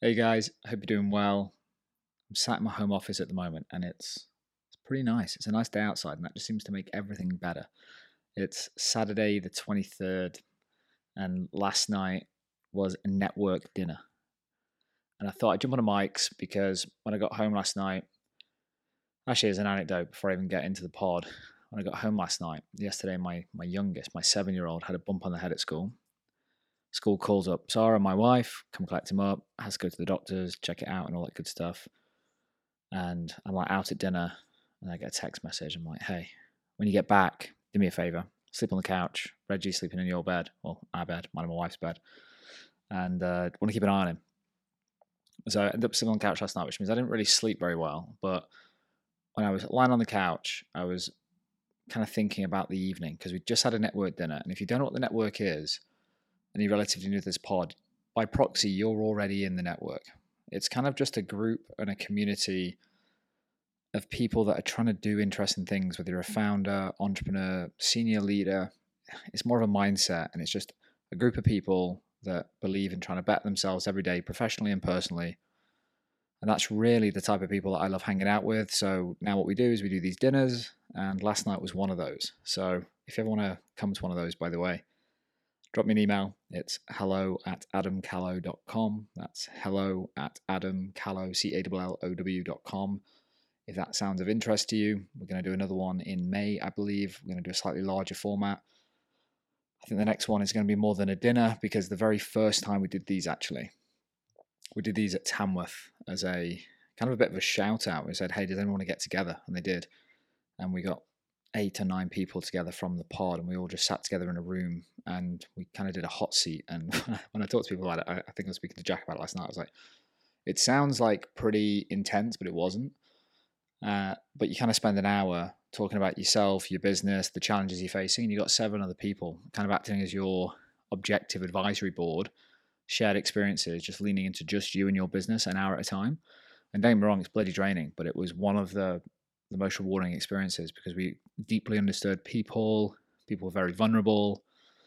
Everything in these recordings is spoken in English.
Hey guys, hope you're doing well. I'm sat in my home office at the moment and it's pretty nice. It's a nice day outside and that just seems to make everything better. It's Saturday the 23rd and last night was a network dinner. And I thought I'd jump on the mics because when I got home last night, actually as an anecdote before I even get into the pod, when I got home last night, yesterday my youngest, my 7-year-old, had a bump on the head at school. School calls up Sarah, my wife, come collect him up, has to go to the doctors, check it out and all that good stuff. And I'm like out at dinner and I get a text message. I'm like, hey, when you get back, do me a favor, sleep on the couch. Reggie's sleeping in your bed, or our bed, mine and my wife's bed. And want to keep an eye on him. So I ended up sitting on the couch last night, which means I didn't really sleep very well. But when I was lying on the couch, I was kind of thinking about the evening because we just had a network dinner. And if you don't know what the network is, and you're relatively new to this pod, by proxy, you're already in the network. It's kind of just a group and a community of people that are trying to do interesting things, whether you're a founder, entrepreneur, senior leader. It's more of a mindset, and it's just a group of people that believe in trying to better themselves every day, professionally and personally. And that's really the type of people that I love hanging out with. So now what we do is we do these dinners, and last night was one of those. So if you ever want to come to one of those, by the way, drop me an email. It's hello@adamcallow.com. That's hello@adamcallow, CALLOW.com. If that sounds of interest to you, we're going to do another one in May, I believe. We're going to do a slightly larger format. I think the next one is going to be more than a dinner because the very first time we did these, actually, we did these at Tamworth as a kind of a bit of a shout out. We said, hey, does anyone want to get together? And they did. And we got 8 or 9 people together from the pod, and we all just sat together in a room and we kind of did a hot seat. And when I talked to people about it, I think I was speaking to Jack about it last night. I was like, it sounds like pretty intense, but it wasn't. But you kind of spend an hour talking about yourself, your business, the challenges you're facing, and you've got 7 other people kind of acting as your objective advisory board, shared experiences, just leaning into just you and your business an hour at a time. And don't get me wrong, it's bloody draining, but it was one of the most rewarding experiences because we deeply understood people. People were very vulnerable.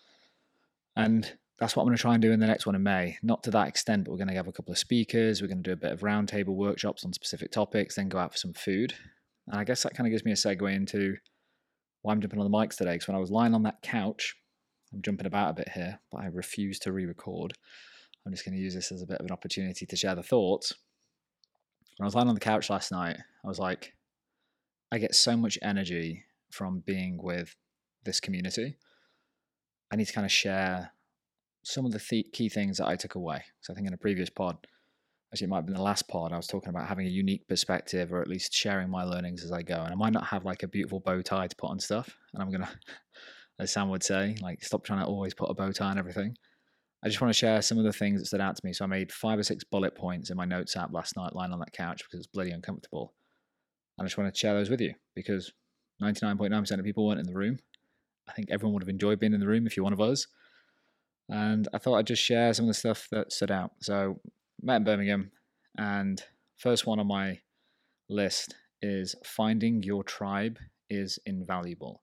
And that's what I'm going to try and do in the next one in May. Not to that extent, but we're going to have a couple of speakers. We're going to do a bit of roundtable workshops on specific topics, then go out for some food. And I guess that kind of gives me a segue into why I'm jumping on the mics today. Because when I was lying on that couch, I'm jumping about a bit here, but I refuse to re-record. I'm just going to use this as a bit of an opportunity to share the thoughts. When I was lying on the couch last night, I was like, I get so much energy from being with this community. I need to kind of share some of the key things that I took away. So I think in a previous pod, actually it might have been the last pod, I was talking about having a unique perspective or at least sharing my learnings as I go. And I might not have like a beautiful bow tie to put on stuff. And I'm going to, as Sam would say, like stop trying to always put a bow tie on everything. I just want to share some of the things that stood out to me. So I made 5 or 6 bullet points in my notes app last night lying on that couch because it's bloody uncomfortable. And I just want to share those with you because 99.9% of people weren't in the room. I think everyone would have enjoyed being in the room if you're one of us. And I thought I'd just share some of the stuff that stood out. So, met in Birmingham, and first one on my list is finding your tribe is invaluable.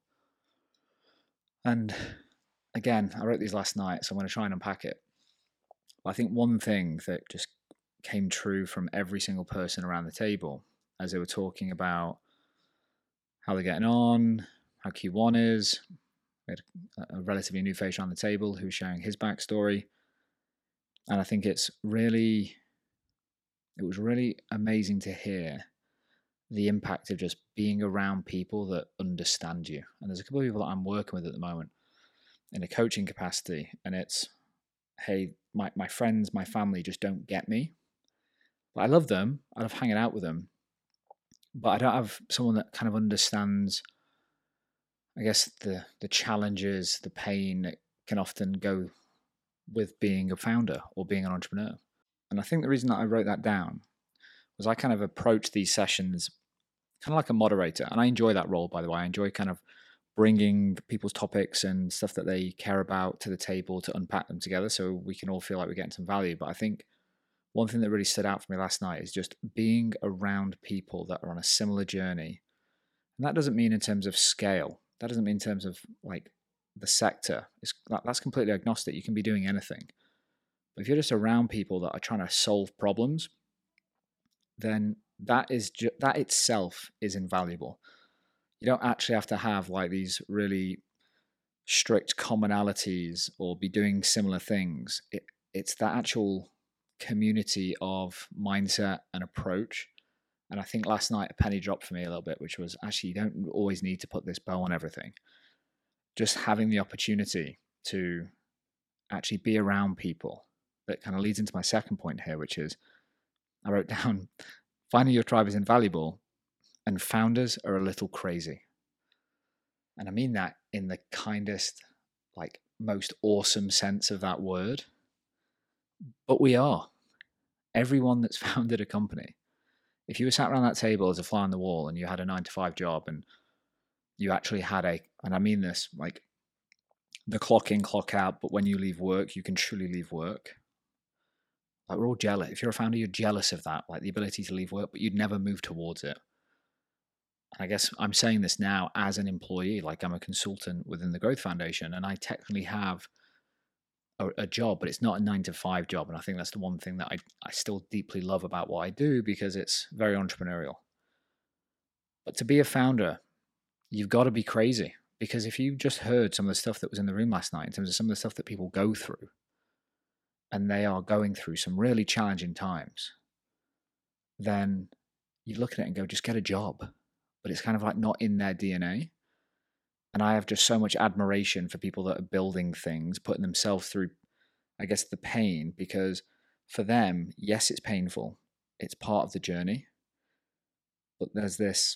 And again, I wrote these last night, so I'm going to try and unpack it. But I think one thing that just came true from every single person around the table as they were talking about how they're getting on, how Q1 is. We had a relatively new face around the table who's sharing his backstory. And I think it was really amazing to hear the impact of just being around people that understand you. And there's a couple of people that I'm working with at the moment in a coaching capacity. And it's, hey, my friends, my family just don't get me. But I love them. I love hanging out with them. But I don't have someone that kind of understands, I guess, the challenges, the pain that can often go with being a founder or being an entrepreneur. And I think the reason that I wrote that down was I kind of approach these sessions kind of like a moderator. And I enjoy that role, by the way. I enjoy kind of bringing people's topics and stuff that they care about to the table to unpack them together so we can all feel like we're getting some value. But I think one thing that really stood out for me last night is just being around people that are on a similar journey. And that doesn't mean in terms of scale. That doesn't mean in terms of like the sector. That's completely agnostic. You can be doing anything. If you're just around people that are trying to solve problems, then that itself is invaluable. You don't actually have to have like these really strict commonalities or be doing similar things. It's that actual community of mindset and approach. And I think last night a penny dropped for me a little bit, which was actually you don't always need to put this bow on everything. Just having the opportunity to actually be around people, that kind of leads into my second point here, which is I wrote down finding your tribe is invaluable and founders are a little crazy. And I mean that in the kindest, like most awesome sense of that word. But we are. Everyone that's founded a company. If you were sat around that table as a fly on the wall and you had a 9-to-5 job and you actually had and I mean this, like the clock in, clock out, but when you leave work, you can truly leave work. Like we're all jealous. If you're a founder, you're jealous of that, like the ability to leave work, but you'd never move towards it. And I guess I'm saying this now as an employee, like I'm a consultant within the Growth Foundation, and I technically have a job, but it's not a 9-to-5 job. And I think that's the one thing that I still deeply love about what I do, because it's very entrepreneurial. But to be a founder, you've got to be crazy, because if you just heard some of the stuff that was in the room last night in terms of some of the stuff that people go through, and they are going through some really challenging times, then you look at it and go, just get a job. But it's kind of like not in their DNA. And I have just so much admiration for people that are building things, putting themselves through, I guess, the pain, because for them, yes, it's painful. It's part of the journey. But there's this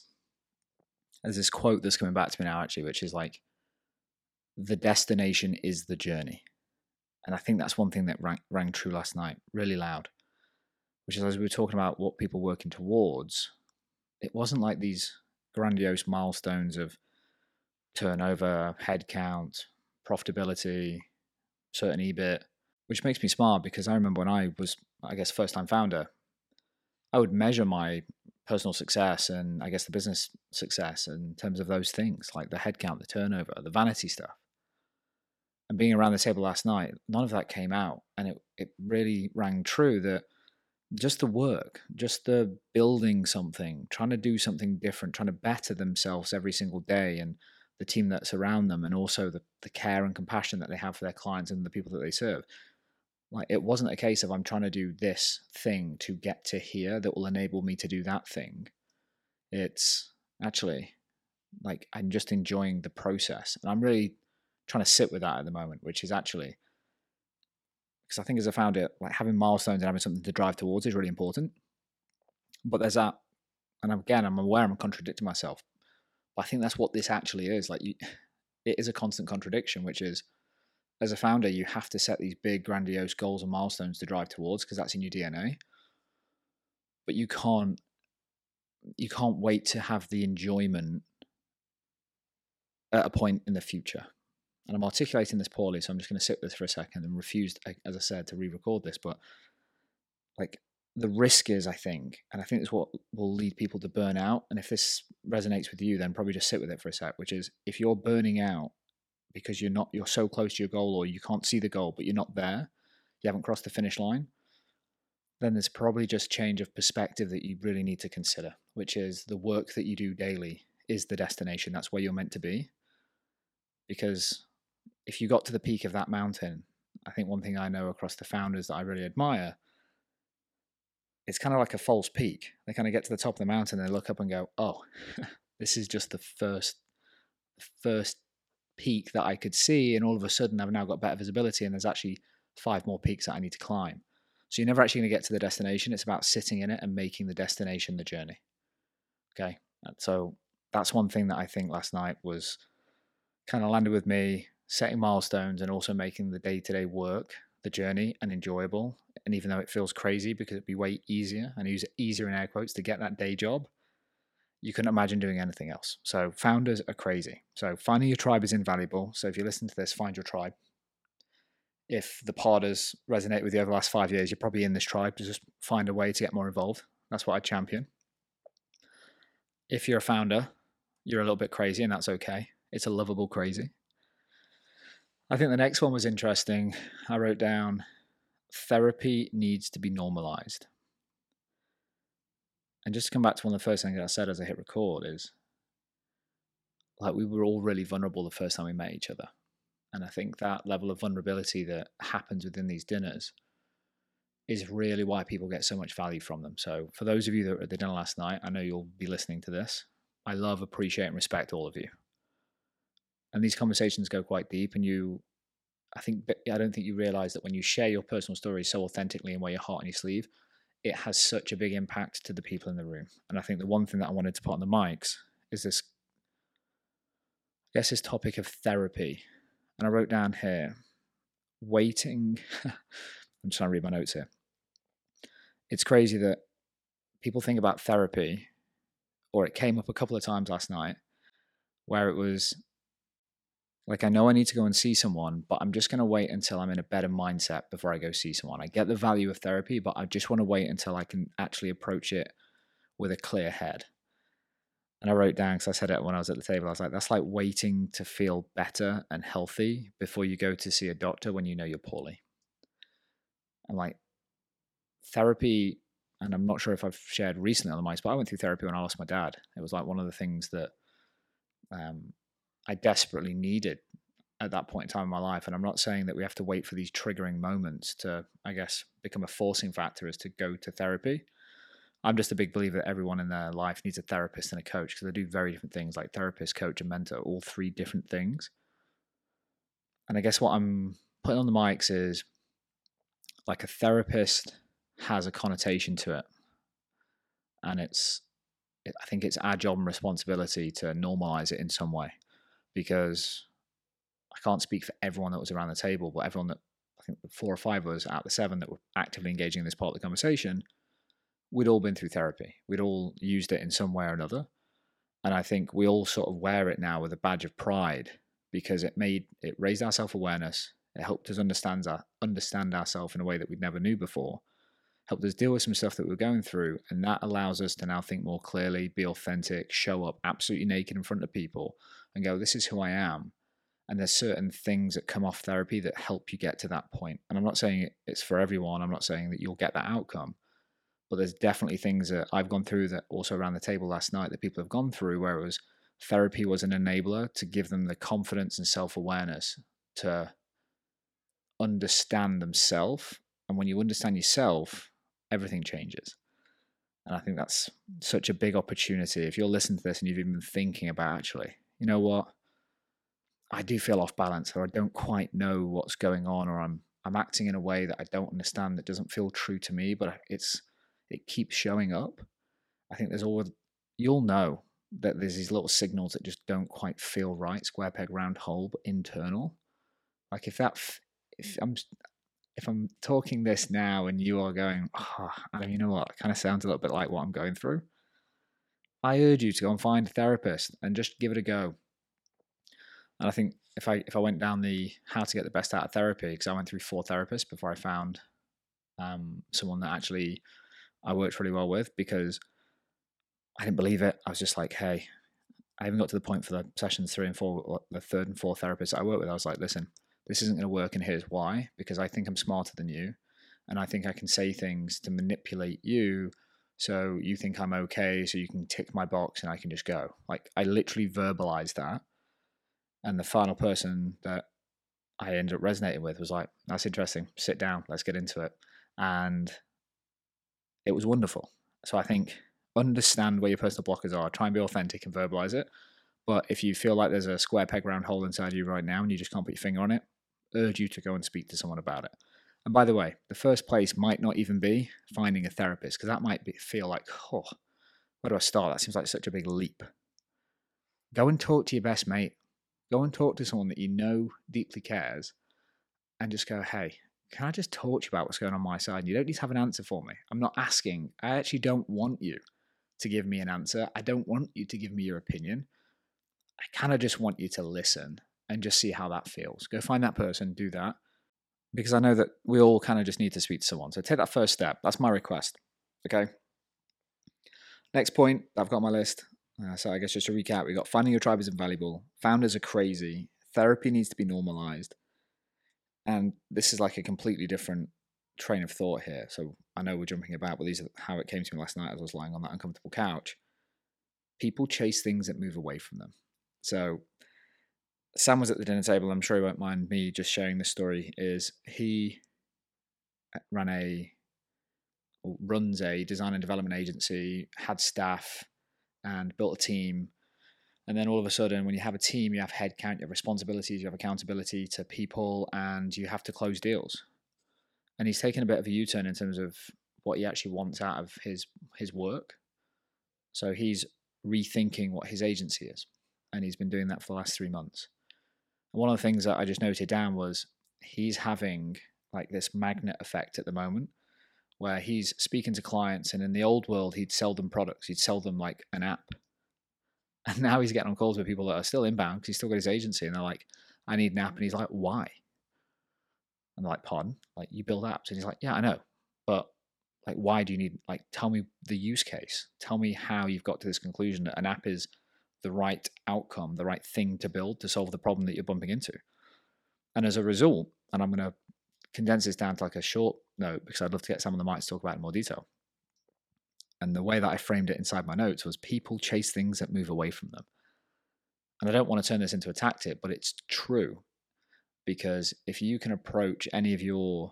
quote that's coming back to me now, actually, which is like, the destination is the journey. And I think that's one thing that rang true last night, really loud, which is as we were talking about what people were working towards, it wasn't like these grandiose milestones of turnover, headcount, profitability, certain EBIT, which makes me smart, because I remember when I was, I guess, first-time founder, I would measure my personal success and I guess the business success in terms of those things, like the headcount, the turnover, the vanity stuff. And being around the table last night, none of that came out. And it really rang true that just the work, just the building something, trying to do something different, trying to better themselves every single day, and the team that's around them, and also the care and compassion that they have for their clients and the people that they serve. Like, it wasn't a case of I'm trying to do this thing to get to here that will enable me to do that thing. It's actually like I'm just enjoying the process. And I'm really trying to sit with that at the moment, which is actually, because I think as a founder, like having milestones and having something to drive towards is really important. But there's that, and again, I'm aware I'm contradicting myself, but I think that's what this actually is. Like, it is a constant contradiction, which is, as a founder, you have to set these big, grandiose goals and milestones to drive towards, because that's in your DNA. But you can't wait to have the enjoyment at a point in the future. And I'm articulating this poorly, so I'm just going to sit with this for a second and refuse, as I said, to re-record this. But like, the risk is, I think this is what will lead people to burn out. And if this resonates with you, then probably just sit with it for a sec, which is, if you're burning out because you're so close to your goal, or you can't see the goal, but you're not there, you haven't crossed the finish line, then there's probably just change of perspective that you really need to consider, which is the work that you do daily is the destination. That's where you're meant to be. Because if you got to the peak of that mountain, I think one thing I know across the founders that I really admire, it's kind of like a false peak. They kind of get to the top of the mountain and they look up and go, oh, this is just the first peak that I could see. And all of a sudden I've now got better visibility, and there's actually 5 more peaks that I need to climb. So you're never actually going to get to the destination. It's about sitting in it and making the destination the journey. Okay. And so that's one thing that I think last night was kind of landed with me, setting milestones and also making the day-to-day work, the journey, and enjoyable. And even though it feels crazy, because it'd be way easier, and I use easier in air quotes, to get that day job, you couldn't imagine doing anything else. So founders are crazy. So finding your tribe is invaluable. So if you listen to this, find your tribe. If the pod has resonated with you over the last 5 years, you're probably in this tribe to just find a way to get more involved. That's what I champion. If you're a founder, you're a little bit crazy, and that's okay. It's a lovable crazy. I think the next one was interesting. I wrote down, therapy needs to be normalized. And just to come back to one of the first things I said as I hit record is, like, we were all really vulnerable the first time we met each other. And I think that level of vulnerability that happens within these dinners is really why people get so much value from them. So for those of you that were at the dinner last night, I know you'll be listening to this. I love, appreciate, and respect all of you. And these conversations go quite deep, and I don't think you realize that when you share your personal story so authentically and wear your heart on your sleeve, it has such a big impact to the people in the room. And I think the one thing that I wanted to put on the mics is this, I guess, this topic of therapy. And I wrote down here, waiting. I'm just trying to read my notes here. It's crazy that people think about therapy, or it came up a couple of times last night, where it was like, I know I need to go and see someone, but I'm just going to wait until I'm in a better mindset before I go see someone. I get the value of therapy, but I just want to wait until I can actually approach it with a clear head. And I wrote down, because I said it when I was at the table, I was like, that's like waiting to feel better and healthy before you go to see a doctor when you know you're poorly. And like, therapy, and I'm not sure if I've shared recently on the mics, but I went through therapy when I lost my dad. It was like one of the things that I desperately needed at that point in time in my life. And I'm not saying that we have to wait for these triggering moments to, I guess, become a forcing factor as to go to therapy. I'm just a big believer that everyone in their life needs a therapist and a coach, because they do very different things, like therapist, coach, and mentor, all three different things. And I guess what I'm putting on the mics is, like, a therapist has a connotation to it. And I think it's our job and responsibility to normalize it in some way, because I can't speak for everyone that was around the table, but everyone that, I think 4 or 5 of us out of the 7 that were actively engaging in this part of the conversation, we'd all been through therapy. We'd all used it in some way or another. And I think we all sort of wear it now with a badge of pride, because it raised our self-awareness. It helped us understand ourselves in a way that we'd never knew before. Helped us deal with some stuff that we were going through. And that allows us to now think more clearly, be authentic, show up absolutely naked in front of people and go, this is who I am. And there's certain things that come off therapy that help you get to that point. And I'm not saying it's for everyone. I'm not saying that you'll get that outcome. But there's definitely things that I've gone through, that also around the table last night, that people have gone through, where it was therapy was an enabler to give them the confidence and self-awareness to understand themselves. And when you understand yourself, everything changes. And I think that's such a big opportunity. If you're listening to this and you've even been thinking about, actually, you know what, I do feel off balance, or I don't quite know what's going on, or I'm acting in a way that I don't understand, that doesn't feel true to me, but it keeps showing up. I think you'll know that there's these little signals that just don't quite feel right, square peg round hole, but internal. Like, if I'm talking this now and you are going, you know what, it kind of sounds a little bit like what I'm going through, I urge you to go and find a therapist and just give it a go. And I think if I went down the how to get the best out of therapy, because I went through 4 therapists before I found someone that actually I worked really well with, because I didn't believe it. I was just like, hey, I even got to the point for the sessions 3 and 4, the 3rd and 4th therapists I worked with, I was like, listen, this isn't going to work, and here's why. Because I think I'm smarter than you, and I think I can say things to manipulate you, so you think I'm okay, so you can tick my box and I can just go. Like, I literally verbalized that. And the final person that I ended up resonating with was like, that's interesting, sit down, let's get into it. And it was wonderful. So I think, understand where your personal blockers are, try and be authentic and verbalize it. But if you feel like there's a square peg round hole inside you right now and you just can't put your finger on it, urge you to go and speak to someone about it. And by the way, the first place might not even be finding a therapist, because that might feel like, where do I start? That seems like such a big leap. Go and talk to your best mate. Go and talk to someone that you know deeply cares, and just go, hey, can I just talk to you about what's going on my side? And you don't need to have an answer for me. I'm not asking. I actually don't want you to give me an answer. I don't want you to give me your opinion. I kind of just want you to listen and just see how that feels. Go find that person, do that. Because I know that we all kind of just need to speak to someone. So take that first step. That's my request. Okay. Next point I've got on my list. So I guess just to recap, we got finding your tribe is invaluable. Founders are crazy. Therapy needs to be normalized. And this is like a completely different train of thought here. So I know we're jumping about, but these are how it came to me last night as I was lying on that uncomfortable couch. People chase things that move away from them. So Sam was at the dinner table. I'm sure he won't mind me just sharing this story. Is he runs a design and development agency, had staff, and built a team. And then all of a sudden, when you have a team, you have headcount, you have responsibilities, you have accountability to people, and you have to close deals. And he's taken a bit of a U-turn in terms of what he actually wants out of his work. So he's rethinking what his agency is. And he's been doing that for the last 3 months. And one of the things that I just noted down was he's having like this magnet effect at the moment where he's speaking to clients, and in the old world, he'd sell them products. He'd sell them like an app. And now he's getting on calls with people that are still inbound because he's still got his agency, and they're like, I need an app. And he's like, why? And they're like, pardon? Like, you build apps? And he's like, yeah, I know. But like, why do you need, like, tell me the use case. Tell me how you've got to this conclusion that an app is the right outcome, the right thing to build to solve the problem that you're bumping into. And as a result, and I'm going to condense this down to like a short note because I'd love to get some of the mics to talk about it in more detail. And the way that I framed it inside my notes was people chase things that move away from them. And I don't want to turn this into a tactic, but it's true. Because if you can approach any of your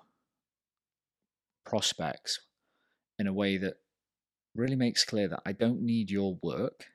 prospects in a way that really makes clear that I don't need your work,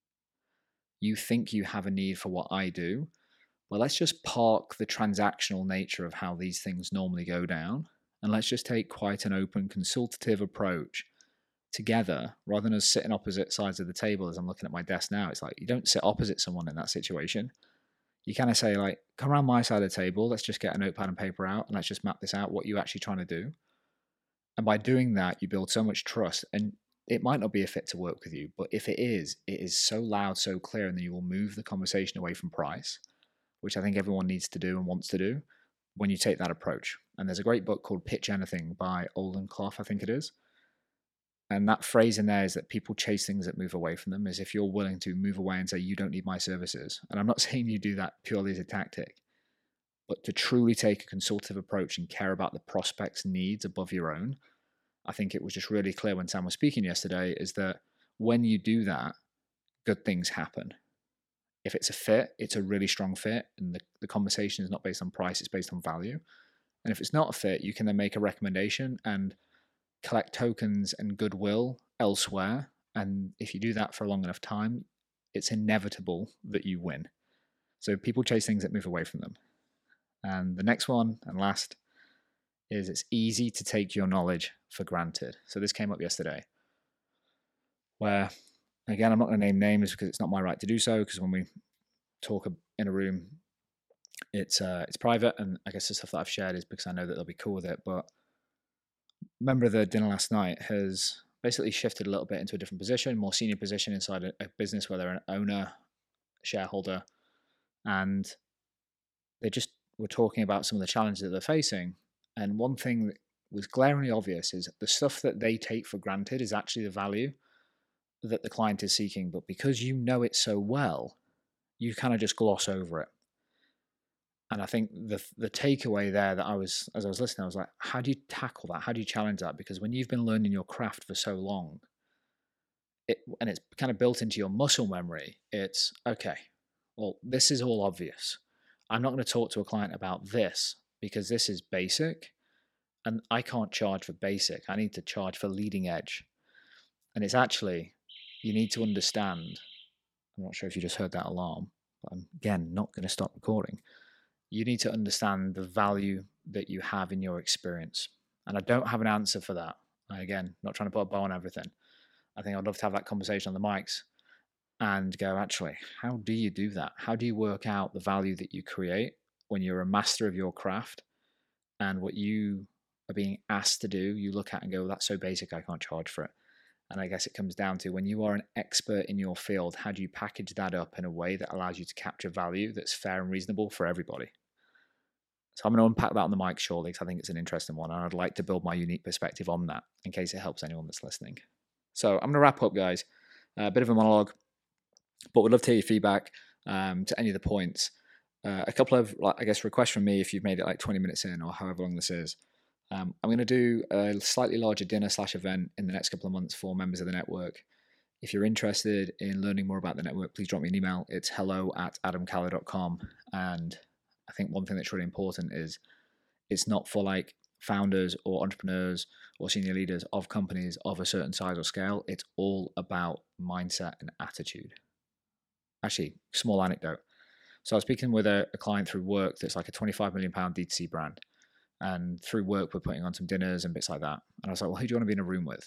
you think you have a need for what I do, well, let's just park the transactional nature of how these things normally go down, and let's just take quite an open, consultative approach together, rather than us sitting opposite sides of the table. As I'm looking at my desk now, it's like you don't sit opposite someone in that situation. You kind of say, like, come around my side of the table, let's just get a notepad and paper out, and let's just map this out, what you're actually trying to do. And by doing that, you build so much trust. And it might not be a fit to work with you, but if it is so loud, so clear, and then you will move the conversation away from price, which I think everyone needs to do and wants to do when you take that approach. And there's a great book called Pitch Anything by Olin Clough, I think it is. And that phrase in there is that people chase things that move away from them, as if you're willing to move away and say, you don't need my services. And I'm not saying you do that purely as a tactic, but to truly take a consultative approach and care about the prospect's needs above your own. I think it was just really clear when Sam was speaking yesterday is that when you do that, good things happen. If it's a fit, it's a really strong fit, and the conversation is not based on price, it's based on value. And if it's not a fit, you can then make a recommendation and collect tokens and goodwill elsewhere. And if you do that for a long enough time, it's inevitable that you win. So people chase things that move away from them. And the next one and last is it's easy to take your knowledge for granted. So this came up yesterday where, again, I'm not going to name names because it's not my right to do so, because when we talk in a room, it's private, and I guess the stuff that I've shared is because I know that they'll be cool with it. But a member of the dinner last night has basically shifted a little bit into a different position, more senior position inside a business where they're an owner, shareholder, and they just were talking about some of the challenges that they're facing. And one thing that was glaringly obvious is the stuff that they take for granted is actually the value that the client is seeking. But because you know it so well, you kind of just gloss over it. And I think the takeaway there that as I was listening, I was like, how do you tackle that? How do you challenge that? Because when you've been learning your craft for so long, and it's kind of built into your muscle memory, it's, okay, well, this is all obvious. I'm not going to talk to a client about this because this is basic, and I can't charge for basic. I need to charge for leading edge. And it's actually, you need to understand, I'm not sure if you just heard that alarm, but I'm, again, not going to stop recording. You need to understand the value that you have in your experience. And I don't have an answer for that. Again, not trying to put a bow on everything. I think I'd love to have that conversation on the mics and go, actually, how do you do that? How do you work out the value that you create when you're a master of your craft, and what you are being asked to do, you look at and go, that's so basic, I can't charge for it. And I guess it comes down to, when you are an expert in your field, how do you package that up in a way that allows you to capture value that's fair and reasonable for everybody? So I'm going to unpack that on the mic shortly, because I think it's an interesting one, and I'd like to build my unique perspective on that in case it helps anyone that's listening. So I'm going to wrap up, guys. A bit of a monologue, but would love to hear your feedback to any of the points. A couple of, I guess, requests from me if you've made it like 20 minutes in or however long this is. I'm going to do a slightly larger dinner/event in the next couple of months for members of the network. If you're interested in learning more about the network, please drop me an email. It's hello@adamcallow.com. And I think one thing that's really important is it's not for like founders or entrepreneurs or senior leaders of companies of a certain size or scale. It's all about mindset and attitude. Actually, small anecdote. So I was speaking with a client through work that's like a £25 million D2C brand. And through work, we're putting on some dinners and bits like that. And I was like, well, who do you want to be in a room with?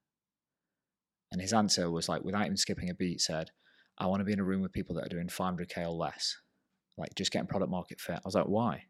And his answer was like, without even skipping a beat, said, I want to be in a room with people that are doing 500K or less, like just getting product market fit. I was like, why?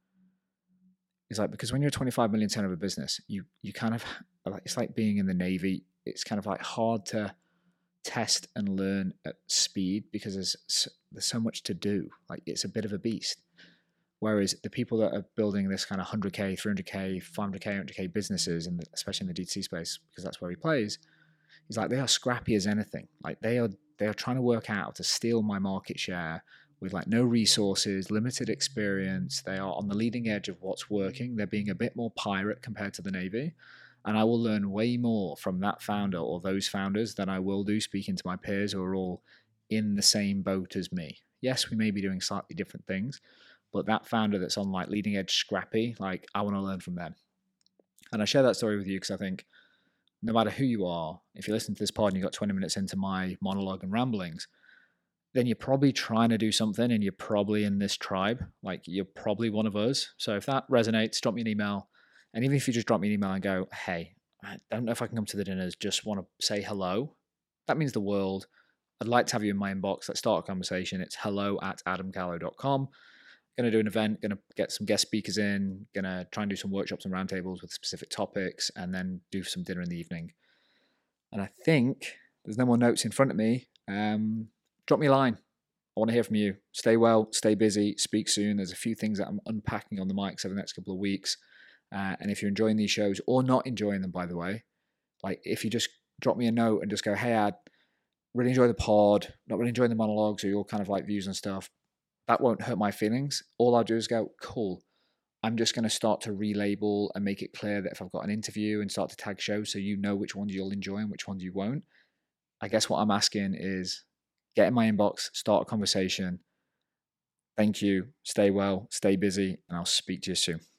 He's like, because when you're a 25 million turnover business, you kind of, it's like being in the Navy. It's kind of like hard to test and learn at speed because there's so much to do. Like it's a bit of a beast. Whereas the people that are building this kind of 100K, 300K, 500K, 100K businesses, and especially in the D2C space, because that's where he plays, he's like, they are scrappy as anything. Like they are trying to work out to steal my market share with like no resources, limited experience. They are on the leading edge of what's working. They're being a bit more pirate compared to the Navy. And I will learn way more from that founder or those founders than I will do speaking to my peers who are all in the same boat as me. Yes, we may be doing slightly different things, but that founder that's on like leading edge scrappy, like I want to learn from them. And I share that story with you because I think no matter who you are, if you listen to this pod and you got 20 minutes into my monologue and ramblings, then you're probably trying to do something and you're probably in this tribe. Like you're probably one of us. So if that resonates, drop me an email. And even if you just drop me an email and go, hey, I don't know if I can come to the dinners, just want to say hello, that means the world. I'd like to have you in my inbox. Let's start a conversation. It's hello@adamcallow.com. Going to do an event, going to get some guest speakers in, going to try and do some workshops and roundtables with specific topics, and then do some dinner in the evening. And I think there's no more notes in front of me. Drop me a line. I want to hear from you. Stay well, stay busy, speak soon. There's a few things that I'm unpacking on the mics over the next couple of weeks. And if you're enjoying these shows or not enjoying them, by the way, like if you just drop me a note and just go, hey, Ad, really enjoy the pod, not really enjoying the monologues or your kind of like views and stuff, that won't hurt my feelings. All I'll do is go, cool. I'm just going to start to relabel and make it clear that if I've got an interview and start to tag shows so you know which ones you'll enjoy and which ones you won't. I guess what I'm asking is get in my inbox, start a conversation. Thank you. Stay well, stay busy, and I'll speak to you soon.